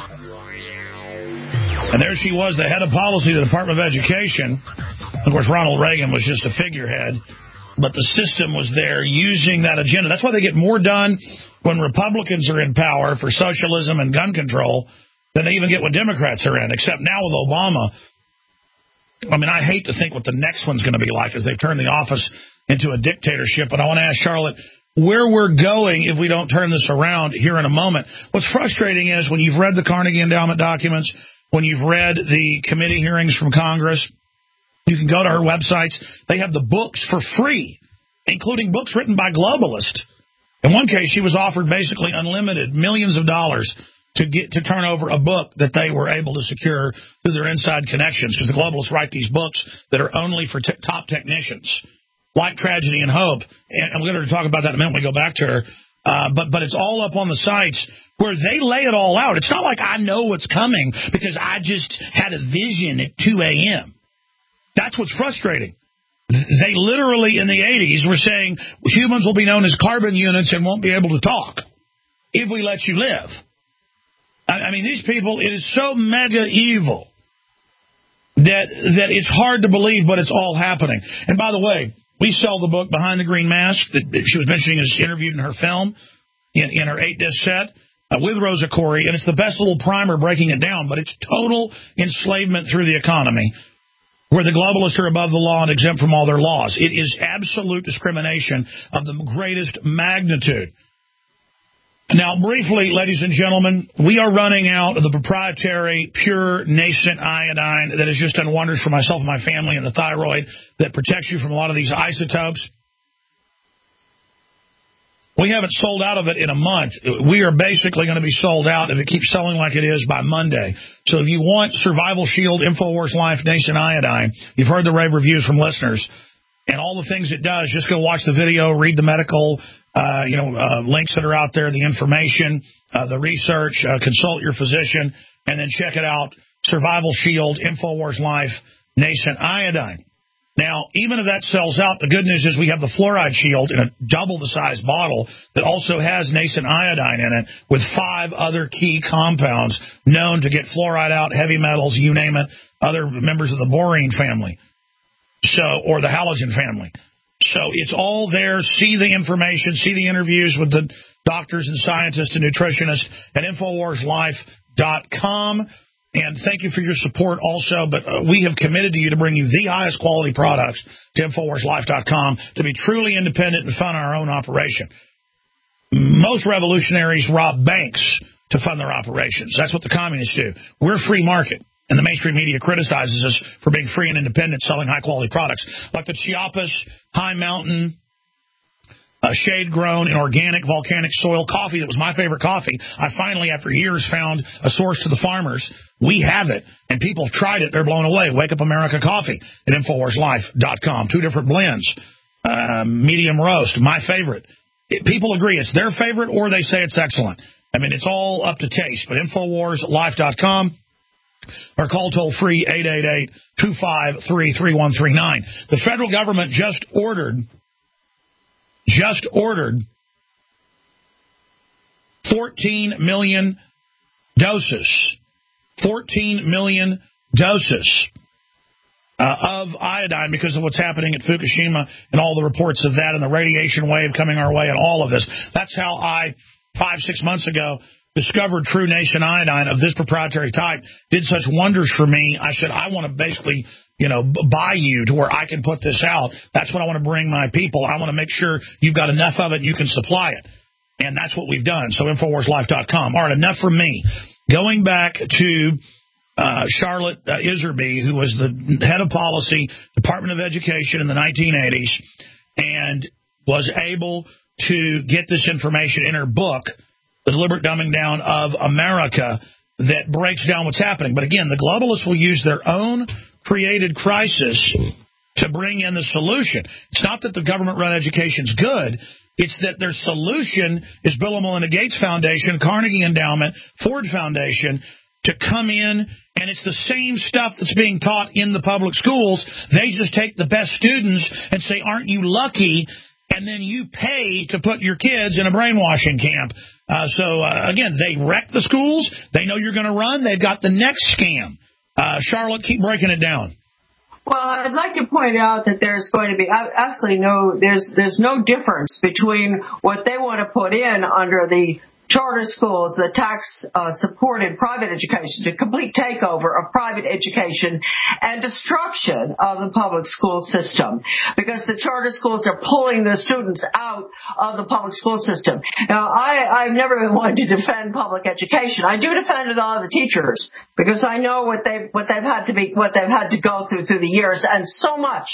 And there she was, the head of policy of the Department of Education. Of course, Ronald Reagan was just a figurehead. But the system was there using that agenda. That's why they get more done when Republicans are in power for socialism and gun control than they even get when Democrats are in, except now with Obama. I mean, I hate to think what the next one's going to be like as they've turned the office into a dictatorship. But I want to ask Charlotte where we're going if we don't turn this around here in a moment. What's frustrating is when you've read the Carnegie Endowment documents, when you've read the committee hearings from Congress, you can go to her websites. They have the books for free, including books written by globalists. In one case, she was offered basically unlimited millions of dollars to get to turn over a book that they were able to secure through their inside connections, because the globalists write these books that are only for t- top technicians, like Tragedy and Hope. And we're going to talk about that in a minute when we go back to her. Uh, but but it's all up on the sites where they lay it all out. It's not like I know what's coming because I just had a vision at two a.m. That's what's frustrating. They literally, in the eighties, were saying humans will be known as carbon units and won't be able to talk if we let you live. I, I mean, these people, it is so mega evil that that it's hard to believe, but it's all happening. And by the way, we sell the book Behind the Green Mask that she was mentioning is interviewed in her film, in, in her eight-disc set, uh, with Rosa Koire, and it's the best little primer breaking it down, but it's total enslavement through the economy, where the globalists are above the law and exempt from all their laws. It is absolute discrimination of the greatest magnitude. Now, briefly, ladies and gentlemen, we are running out of the proprietary, pure, nascent iodine that has just done wonders for myself and my family and the thyroid, that protects you from a lot of these isotopes. We haven't sold out of it in a month. We are basically going to be sold out if it keeps selling like it is by Monday. So if you want Survival Shield, InfoWars Life, Nascent Iodine, you've heard the rave reviews from listeners, and all the things it does, just go watch the video, read the medical uh, you know, uh, links that are out there, the information, uh, the research, uh, consult your physician, and then check it out, Survival Shield, InfoWars Life, Nascent Iodine. Now, even if that sells out, the good news is we have the Fluoride Shield in a double the size bottle that also has nascent iodine in it with five other key compounds known to get fluoride out, heavy metals, you name it, other members of the borine family, so or the halogen family. So it's all there. See the information, see the interviews with the doctors and scientists and nutritionists at InfoWars Life dot com. And thank you for your support also, but uh, we have committed to you to bring you the highest quality products to InfoWars Life dot com to be truly independent and fund our own operation. Most revolutionaries rob banks to fund their operations. That's what the communists do. We're free market, and the mainstream media criticizes us for being free and independent, selling high-quality products, like the Chiapas High Mountain Uh, shade-grown and organic volcanic soil coffee that was my favorite coffee. I finally, after years, found a source to the farmers. We have it, and people have tried it. They're blown away. Wake Up America Coffee at InfoWars Life dot com. Two different blends. Uh, medium roast, my favorite. It, people agree it's their favorite, or they say it's excellent. I mean, it's all up to taste, but InfoWars Life dot com. Or call toll-free eight eight eight, two five three, three one three nine. The federal government just ordered... just ordered fourteen million doses, fourteen million doses uh, of iodine because of what's happening at Fukushima and all the reports of that and the radiation wave coming our way and all of this. That's how I, five, six months ago, discovered True Nation Iodine of this proprietary type. Did such wonders for me. I said, I want to basically... you know, buy you to where I can put this out. That's what I want to bring my people. I want to make sure you've got enough of it and you can supply it. And that's what we've done. So InfoWars Life dot com. All right, enough from me. Going back to uh, Charlotte uh, Iserby, who was the head of policy, Department of Education in the nineteen eighties, and was able to get this information in her book, The Deliberate Dumbing Down of America, that breaks down what's happening. But again, the globalists will use their own created crisis to bring in the solution. It's not that the government-run education's good. It's that their solution is Bill and Melinda Gates Foundation, Carnegie Endowment, Ford Foundation, to come in, and it's the same stuff that's being taught in the public schools. They just take the best students and say, aren't you lucky? And then you pay to put your kids in a brainwashing camp. Uh, so, uh, again, they wreck the schools. They know you're going to run. They've got the next scam. Uh, Charlotte, keep breaking it down. Well, I'd like to point out that there's going to be absolutely no, there's there's no difference between what they want to put in under the charter schools, the tax-supported uh, private education, the complete takeover of private education and destruction of the public school system, because the charter schools are pulling the students out of the public school system. Now, I, I've never been one to defend public education. I do defend a lot of the teachers because I know what they've what they've had to be what they've had to go through through the years, and so much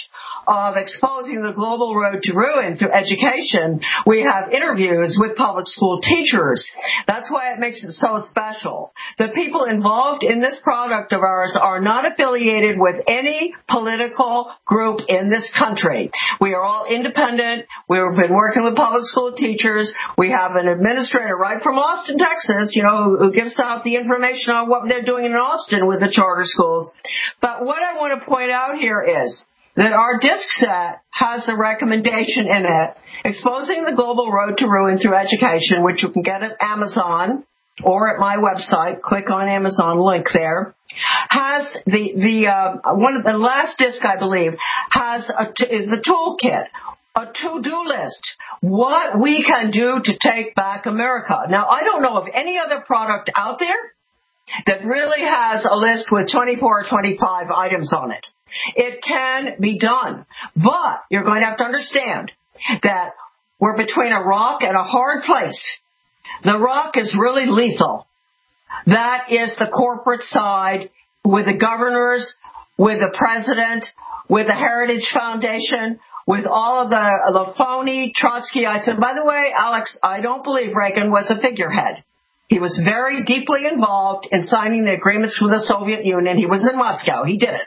of exposing the global road to ruin through education, we have interviews with public school teachers. That's why it makes it so special. The people involved in this product of ours are not affiliated with any political group in this country. We are all independent. We've been working with public school teachers. We have an administrator right from Austin, Texas, you know, who gives out the information on what they're doing in Austin with the charter schools. But what I want to point out here is that our disc set has a recommendation in it, Exposing the Global Road to Ruin Through Education, which you can get at Amazon or at my website. Click on Amazon link there. Has the the uh, one of the last disc, I believe, has a t- the toolkit, a to-do list, what we can do to take back America. Now, I don't know of any other product out there that really has a list with twenty-four or twenty-five items on it. It can be done, but you're going to have to understand that we're between a rock and a hard place. The rock is really lethal. That is the corporate side with the governors, with the president, with the Heritage Foundation, with all of the, the phony Trotskyites. And by the way, Alex, I don't believe Reagan was a figurehead. He was very deeply involved in signing the agreements with the Soviet Union. He was in Moscow. He did it.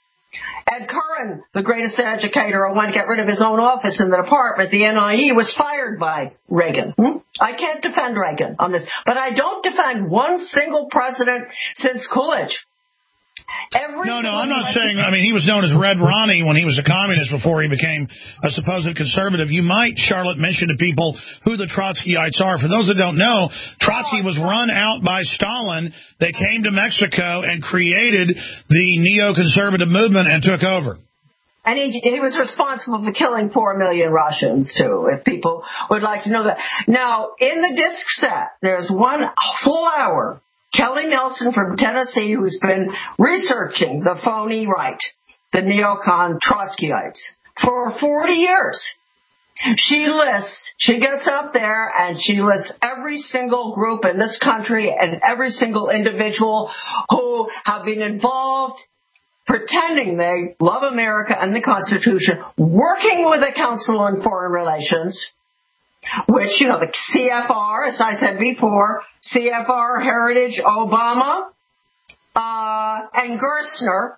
Ed Curran, the greatest educator who wanted to get rid of his own office in the department, the N I E, was fired by Reagan. Hmm? I can't defend Reagan on this, but I don't defend one single president since Coolidge. Every no, no, I'm not saying, I mean, he was known as Red Ronnie when he was a communist before he became a supposed conservative. You might, Charlotte, mention to people who the Trotskyites are. For those that don't know, Trotsky was run out by Stalin. They came to Mexico and created the neoconservative movement and took over. And he, he was responsible for killing four million Russians, too, if people would like to know that. Now, in the disc set, there's one full hour. Kelly Nelson from Tennessee, who's been researching the phony right, the neocon Trotskyites, for forty years. She lists, she gets up there and she lists every single group in this country and every single individual who have been involved pretending they love America and the Constitution, working with the Council on Foreign Relations, which, you know, the C F R, as I said before, C F R, Heritage, Obama, uh, and Gerstner,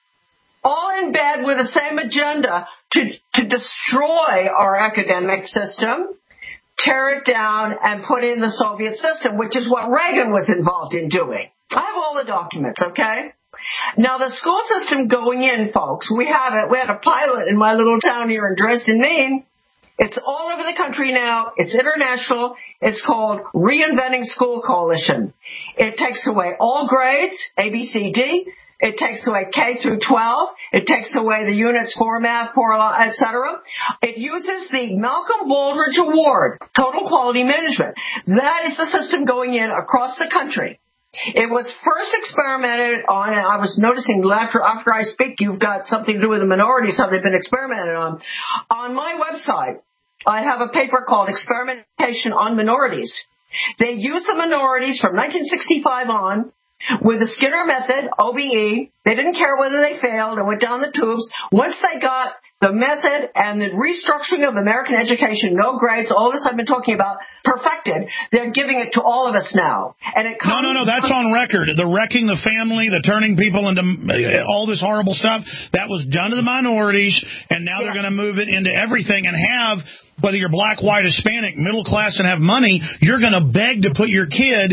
all in bed with the same agenda to, to destroy our academic system, tear it down, and put in the Soviet system, which is what Reagan was involved in doing. I have all the documents, okay? Now, the school system going in, folks, we have it. We had a pilot in my little town here in Dresden, Maine. It's all over the country now. It's international. It's called Reinventing School Coalition. It takes away all grades, A, B, C, D. It takes away K through twelve. It takes away the units for math, for et cetera. It uses the Malcolm Baldrige Award, Total Quality Management. That is the system going in across the country. It was first experimented on, and I was noticing after, after I speak, you've got something to do with the minorities, how they've been experimented on. On my website, I have a paper called Experimentation on Minorities. They used the minorities from nineteen sixty-five on with the Skinner method, O B E. They didn't care whether they failed and went down the tubes. Once they got the method and the restructuring of American education, no grades, all this I've been talking about, perfected, they're giving it to all of us now. And it comes No, no, no, that's on record. The wrecking the family, the turning people into all this horrible stuff, that was done to the minorities, and now yeah. they're going to move it into everything and have, whether you're black, white, Hispanic, middle class, and have money, you're going to beg to put your kid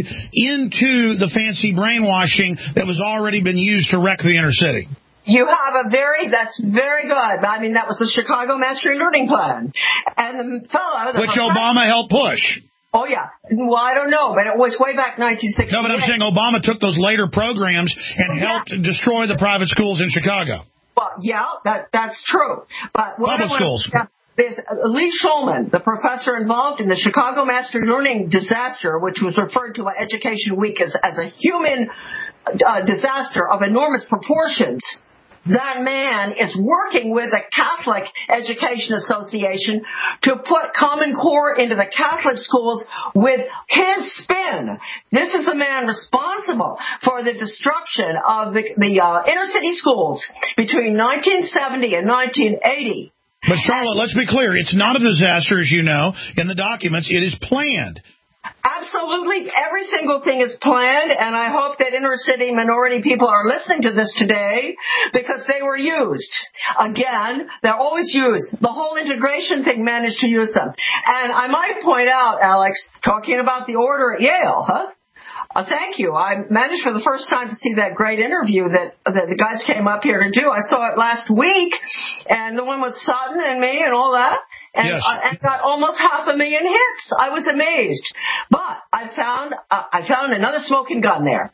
into the fancy brainwashing that was already been used to wreck the inner city. You have a very, that's very good. I mean, that was the Chicago Mastery Learning Plan. And the fellow... The Which Obama helped push. Oh, yeah. Well, I don't know, but it was way back nineteen sixty-eight. No, but I'm saying Obama took those later programs and yeah. helped destroy the private schools in Chicago. Well, yeah, that that's true. But what Public schools. There's Lee Shulman, the professor involved in the Chicago Mastery Learning disaster, which was referred to by Education Week as, as a human uh, disaster of enormous proportions. that man is working with the Catholic Education Association to put Common Core into the Catholic schools with his spin. This is the man responsible for the destruction of the, the uh, inner city schools between nineteen seventy and nineteen eighty. But, Charlotte, let's be clear. It's not a disaster, as you know, in the documents. It is planned. Absolutely. Every single thing is planned, and I hope that inner city minority people are listening to this today because they were used. Again, they're always used. The whole integration thing managed to use them. And I might point out, Alex, talking about the order at Yale, huh? Uh, thank you. I managed for the first time to see that great interview that, that the guys came up here to do. I saw it last week, and the one with Sutton and me and all that. And, yes. uh, and got almost half a million hits. I was amazed. But I found uh, I found another smoking gun there.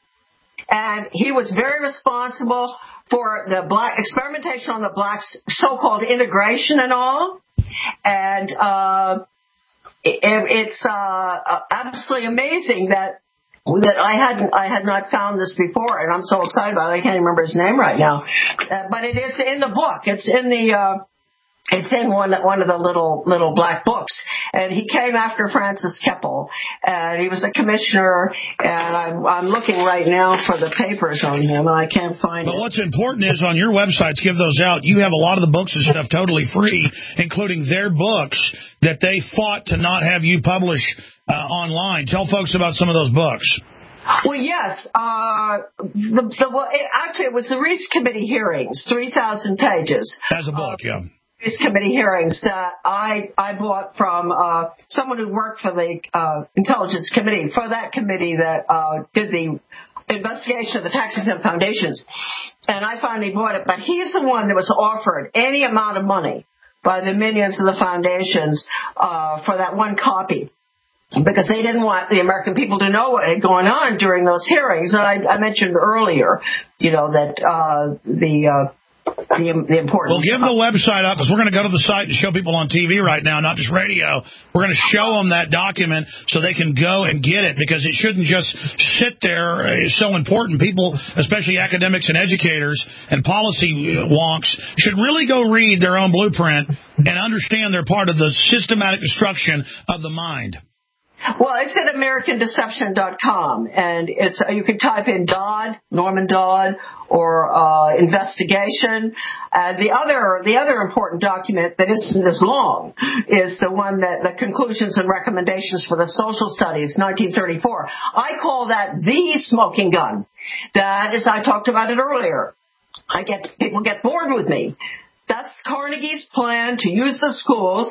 And he was very responsible for the black experimentation on the blacks, so-called integration and all. And uh, it, it's uh, absolutely amazing that that I hadn't I had not found this before, and I'm so excited about it. I can't remember his name right now. Uh, but it is in the book. It's in the... Uh, It's in one one of the little little black books, and he came after Francis Keppel, and he was a commissioner. And I'm I'm looking right now for the papers on him, and I can't find it. But what's important is on your websites, give those out. You have a lot of the books and stuff totally free, including their books that they fought to not have you publish uh, online. Tell folks about some of those books. Well, yes. Uh, the, the, well, it, actually, it was the Reese Committee hearings, three thousand pages. As a book, uh, yeah. Committee hearings that I I bought from uh, someone who worked for the uh, Intelligence Committee, for that committee that uh, did the investigation of the tax-exempt foundations. And I finally bought it. But he's the one that was offered any amount of money by the minions of the foundations uh, for that one copy, because they didn't want the American people to know what had gone on during those hearings. And I, I mentioned earlier, you know, that uh, the... Uh, The, the important. Well, give the website up, because we're going to go to the site and show people on T V right now, not just radio. We're going to show them that document so they can go and get it, because it shouldn't just sit there. It's so important. People, especially academics and educators and policy wonks, should really go read their own blueprint and understand they're part of the systematic destruction of the mind. Well, it's at American Deception dot com, and it's you can type in Dodd, Norman Dodd, or uh, investigation. Uh, the other the other important document that isn't as long is the one that the conclusions and recommendations for the social studies, nineteen thirty-four. I call that the smoking gun. That is, I talked about it earlier. I get people get bored with me. That's Carnegie's plan to use the schools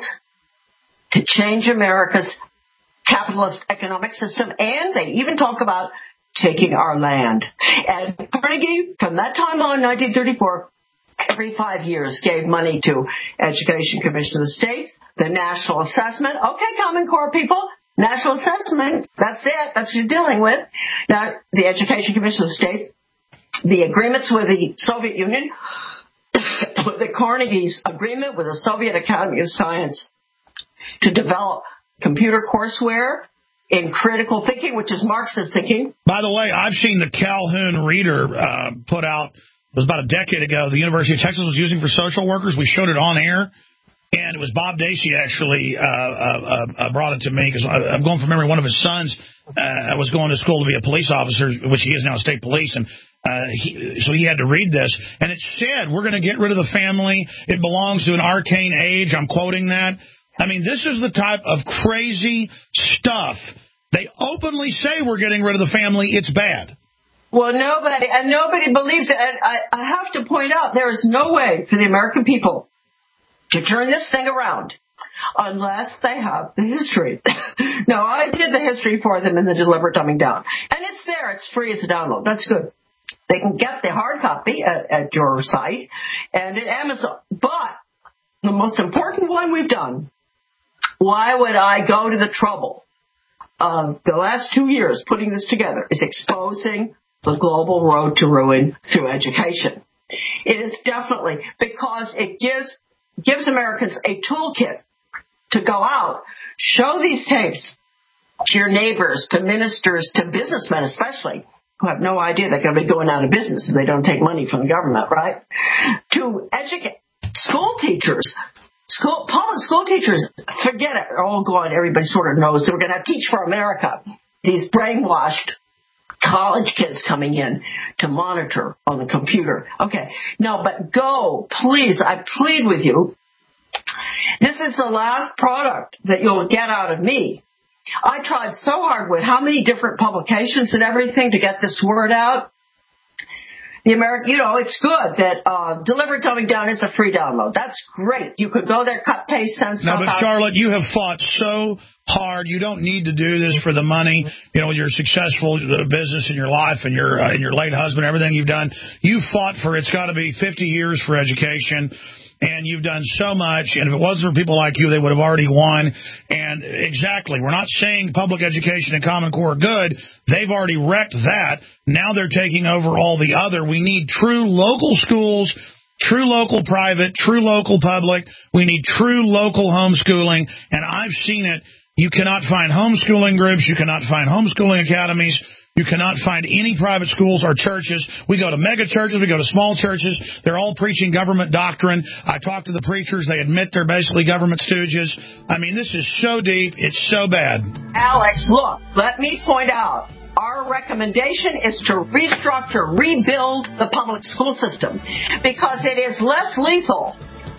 to change America's capitalist economic system, and they even talk about taking our land. And Carnegie, from that time on, nineteen thirty-four, every five years gave money to Education Commission of the States, the National Assessment. Okay, Common Core people, National Assessment, that's it, that's what you're dealing with. Now, the Education Commission of the States, the agreements with the Soviet Union, the Carnegie's agreement with the Soviet Academy of Science to develop computer courseware in critical thinking, which is Marxist thinking. By the way, I've seen the Calhoun Reader uh, put out, it was about a decade ago, the University of Texas was using for social workers. We showed it on air, and it was Bob Dacey actually uh, uh, uh, brought it to me, because I'm going from memory, one of his sons uh, was going to school to be a police officer, which he is now, state police, and Uh, he, so he had to read this, and it said, we're going to get rid of the family. It belongs to an arcane age. I'm quoting that. I mean, this is the type of crazy stuff. They openly say we're getting rid of the family. It's bad. Well, nobody, and nobody believes it. And I, I have to point out, there is no way for the American people to turn this thing around unless they have the history. No, I did the history for them in the Deliberate Dumbing Down. And it's there. It's free as a download. That's good. They can get the hard copy at, at your site and at Amazon. But the most important one we've done, why would I go to the trouble of the last two years putting this together, is exposing the global road to ruin through education. It is definitely because it gives gives Americans a toolkit to go out, show these tapes to your neighbors, to ministers, to businessmen especially, who have no idea they're going to be going out of business if they don't take money from the government, right? To educate school teachers. School, public school teachers, forget it. Oh, God, everybody sort of knows that we're going to have Teach for America. These brainwashed college kids coming in to monitor on the computer. Okay, no, but go, please, I plead with you. This is the last product that you'll get out of me. I tried so hard with how many different publications and everything to get this word out. The American, you know, it's good that uh, Delivered Coming Down is a free download. That's great. You could go there, cut, paste, send stuff out. No, but Charlotte, you have fought so hard. You don't need to do this for the money. You know, your successful business in your life and your uh, and your late husband, everything you've done. You fought for it's got to be fifty years for education. And you've done so much, and if it wasn't for people like you, they would have already won. And exactly, we're not saying public education and Common Core are good. They've already wrecked that. Now they're taking over all the other. We need true local schools, true local private, true local public. We need true local homeschooling, and I've seen it. You cannot find homeschooling groups. You cannot find homeschooling academies. You cannot find any private schools or churches. We go to mega churches. We go to small churches. They're all preaching government doctrine. I talk to the preachers. They admit they're basically government stooges. I mean, this is so deep. It's so bad. Alex, look, let me point out. Our recommendation is to restructure, rebuild the public school system because it is less lethal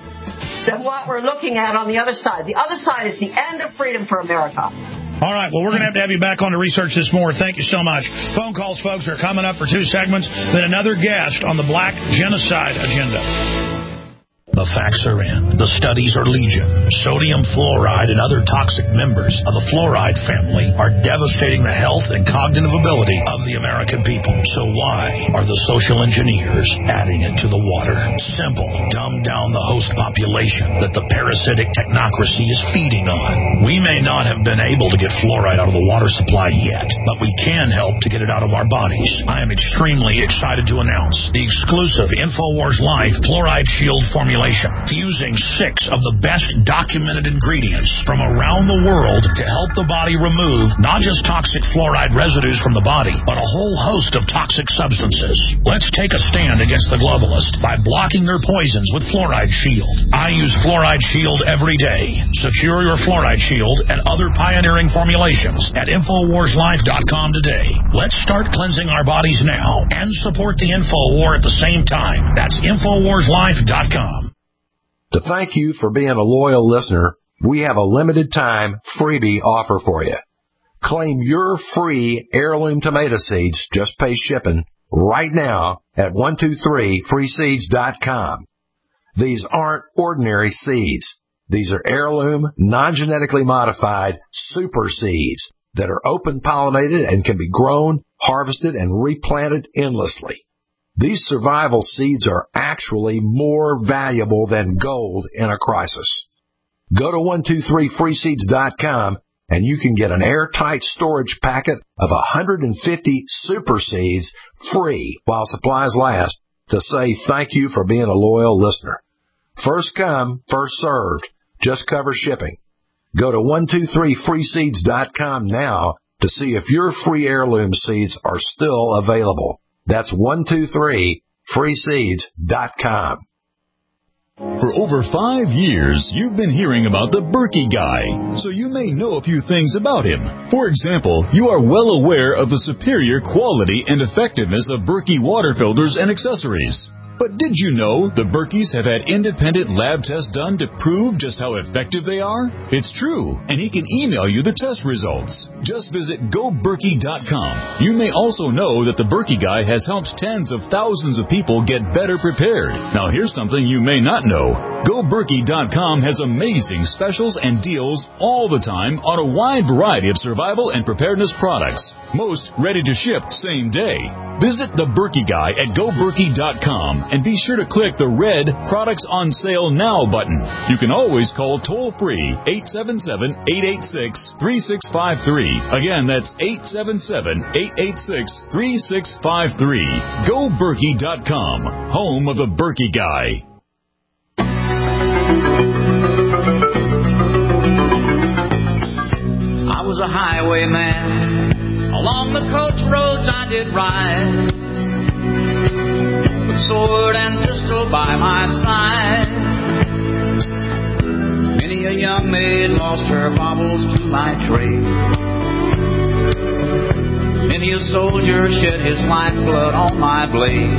than what we're looking at on the other side. The other side is the end of freedom for America. All right, well, we're going to have to have you back on to research this more. Thank you so much. Phone calls, folks, are coming up for two segments, then another guest on the Black Genocide Agenda. The facts are in. The studies are legion. Sodium fluoride and other toxic members of the fluoride family are devastating the health and cognitive ability of the American people. So why are the social engineers adding it to the water? Simple. Dumb down the host population that the parasitic technocracy is feeding on. We may not have been able to get fluoride out of the water supply yet, but we can help to get it out of our bodies. I am extremely excited to announce the exclusive InfoWars Life Fluoride Shield formulation, fusing six of the best documented ingredients from around the world to help the body remove not just toxic fluoride residues from the body, but a whole host of toxic substances. Let's take a stand against the globalists by blocking their poisons with Fluoride Shield. I use Fluoride Shield every day. Secure your Fluoride Shield and other pioneering formulations at Infowars Life dot com today. Let's start cleansing our bodies now and support the InfoWar at the same time. That's Infowars Life dot com. To thank you for being a loyal listener, we have a limited time freebie offer for you. Claim your free heirloom tomato seeds, just pay shipping, right now at one two three free seeds dot com. These aren't ordinary seeds. These are heirloom, non-genetically modified super seeds that are open pollinated and can be grown, harvested, and replanted endlessly. These survival seeds are actually more valuable than gold in a crisis. Go to one two three free seeds dot com and you can get an airtight storage packet of one hundred fifty super seeds free while supplies last to say thank you for being a loyal listener. First come, first served. Just cover shipping. Go to one two three free seeds dot com now to see if your free heirloom seeds are still available. That's one two three free seeds dot com. For over five years, you've been hearing about the Berkey Guy, so you may know a few things about him. For example, you are well aware of the superior quality and effectiveness of Berkey water filters and accessories. But did you know the Berkeys have had independent lab tests done to prove just how effective they are? It's true, and he can email you the test results. Just visit go berkey dot com. You may also know that the Berkey Guy has helped tens of thousands of people get better prepared. Now here's something you may not know. go berkey dot com has amazing specials and deals all the time on a wide variety of survival and preparedness products. Most ready to ship same day. Visit the Berkey Guy at go berkey dot com and be sure to click the red Products on Sale Now button. You can always call toll-free eight seven seven, eight eight six, three six five three. Again, that's eight seven seven, eight eight six, three six five three. go berkey dot com, home of the Berkey Guy. I was a highwayman Along the coach roads I did ride, with sword and pistol by my side. Many a young maid lost her baubles to my trade. Many a soldier shed his lifeblood on my blade.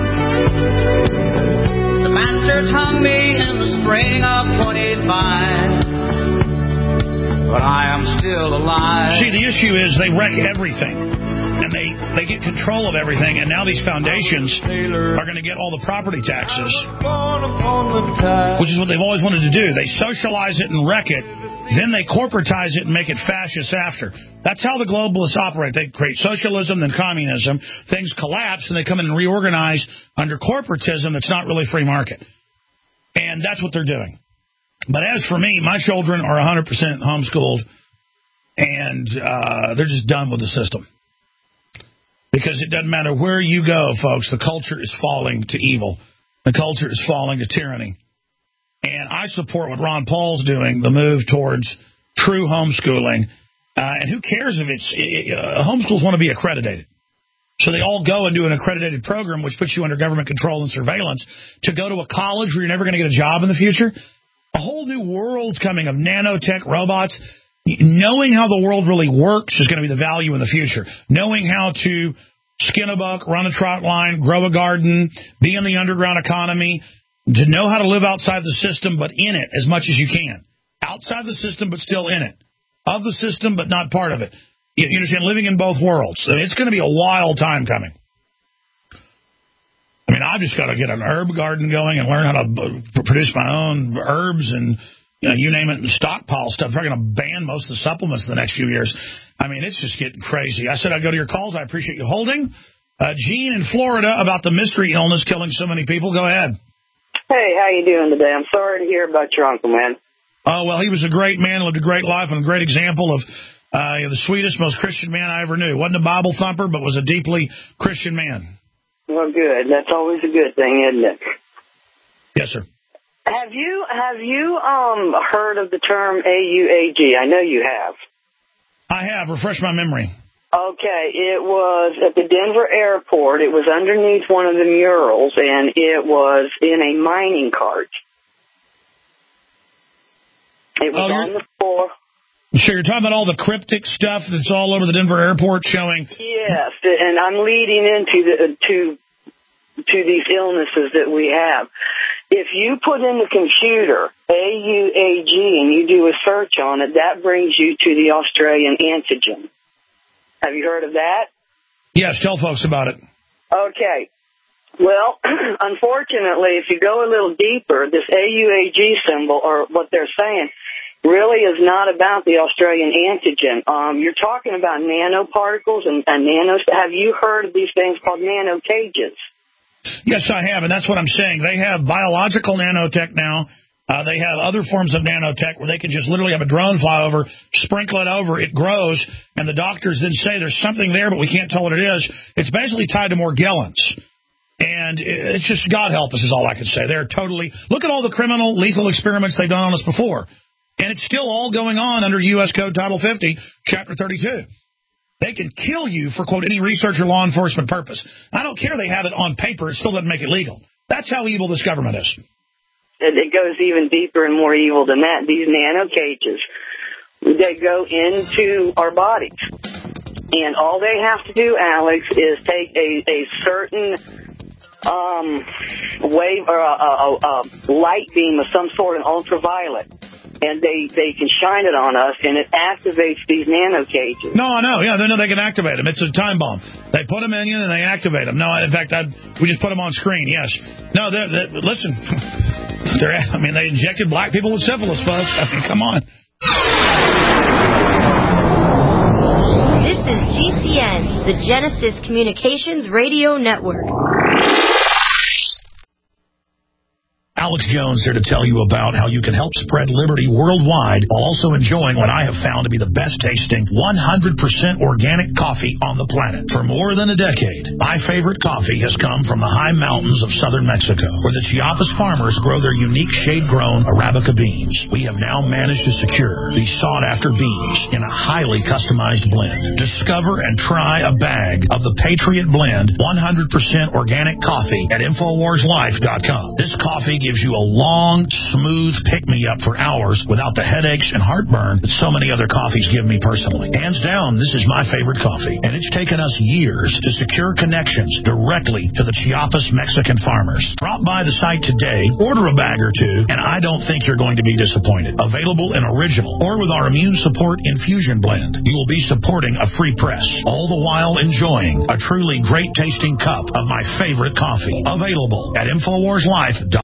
The bastards hung me in the spring of twenty-five, but I am still alive. See, the issue is they wreck everything, and they, they get control of everything, and now these foundations are going to get all the property taxes, which is what they've always wanted to do. They socialize it and wreck it, then they corporatize it and make it fascist after. That's how the globalists operate. They create socialism, then communism. Things collapse, and they come in and reorganize under corporatism that's not really free market. And that's what they're doing. But as for me, my children are one hundred percent homeschooled, and uh, they're just done with the system. Because it doesn't matter where you go, folks, the culture is falling to evil. The culture is falling to tyranny. And I support what Ron Paul's doing, the move towards true homeschooling. Uh, and who cares if it's uh, homeschools want to be accredited. So they all go and do an accredited program, which puts you under government control and surveillance, to go to a college where you're never going to get a job in the future. A whole new world's coming of nanotech robots. Knowing how the world really works is going to be the value in the future. Knowing how to skin a buck, run a trot line, grow a garden, be in the underground economy, to know how to live outside the system but in it as much as you can. Outside the system but still in it. Of the system but not part of it. You understand? Living in both worlds. So it's going to be a wild time coming. I mean, I've just got to get an herb garden going and learn how to produce my own herbs and, you know, you name it, and stockpile stuff. They're going to ban most of the supplements in the next few years. I mean, it's just getting crazy. I said I'd go to your calls. I appreciate you holding. Uh, Gene in Florida about the mystery illness killing so many people. Go ahead. Hey, how you doing today? I'm sorry to hear about your uncle, man. Oh, well, he was a great man, lived a great life, and a great example of uh, you know, the sweetest, most Christian man I ever knew. Wasn't a Bible thumper, but was a deeply Christian man. Well, good. That's always a good thing, isn't it? Yes, sir. Have you have you um heard of the term A U A G? I know you have. I have. Refresh my memory. Okay, it was at the Denver airport. It was underneath one of the murals, and it was in a mining cart. It was oh, on the floor. So you're talking about all the cryptic stuff that's all over the Denver airport showing? Yes, and I'm leading into the to to these illnesses that we have. If you put in the computer A U A G and you do a search on it, that brings you to the Australian antigen. Have you heard of that? Yes, tell folks about it. Okay. Well, unfortunately, if you go a little deeper, this A U A G symbol, or what they're saying, really is not about the Australian antigen. Um, you're talking about nanoparticles and, and nanos. Have you heard of these things called nano cages? Yes, I have, and that's what I'm saying. They have biological nanotech now. Uh, they have other forms of nanotech where they can just literally have a drone fly over, sprinkle it over, it grows, and the doctors then say there's something there, but we can't tell what it is. It's basically tied to Morgellons. And it's just, God help us is all I can say. They're totally, look at all the criminal, lethal experiments they've done on us before. And it's still all going on under U S Code Title fifty, Chapter thirty-two. They can kill you for, quote, any research or law enforcement purpose. I don't care they have it on paper. It still doesn't make it legal. That's how evil this government is. It goes even deeper and more evil than that. These nano cages, they go into our bodies. And all they have to do, Alex, is take a, a certain um, wave or a, a, a light beam of some sort, an ultraviolet, and they, they can shine it on us, and it activates these nano cages. No, I know. Yeah, they know they can activate them. It's a time bomb. They put them in you, and they activate them. No, in fact, I'd, we just put them on screen, yes. No, they're, they're, listen, they're, I mean, they injected black people with syphilis, folks. I mean, come on. This is G C N, the Genesis Communications Radio Network. Alex Jones here to tell you about how you can help spread liberty worldwide while also enjoying what I have found to be the best tasting one hundred percent organic coffee on the planet. For more than a decade, my favorite coffee has come from the high mountains of southern Mexico, where the Chiapas farmers grow their unique shade-grown Arabica beans. We have now managed to secure these sought-after beans in a highly customized blend. Discover and try a bag of the Patriot Blend one hundred percent organic coffee at Infowars Life dot com. This coffee gives you a long, smooth pick-me-up for hours without the headaches and heartburn that so many other coffees give me personally. Hands down, this is my favorite coffee, and it's taken us years to secure connections directly to the Chiapas Mexican farmers. Drop by the site today, order a bag or two, and I don't think you're going to be disappointed. Available in original or with our immune support infusion blend. You will be supporting a free press, all the while enjoying a truly great tasting cup of my favorite coffee. Available at Infowars Life dot com.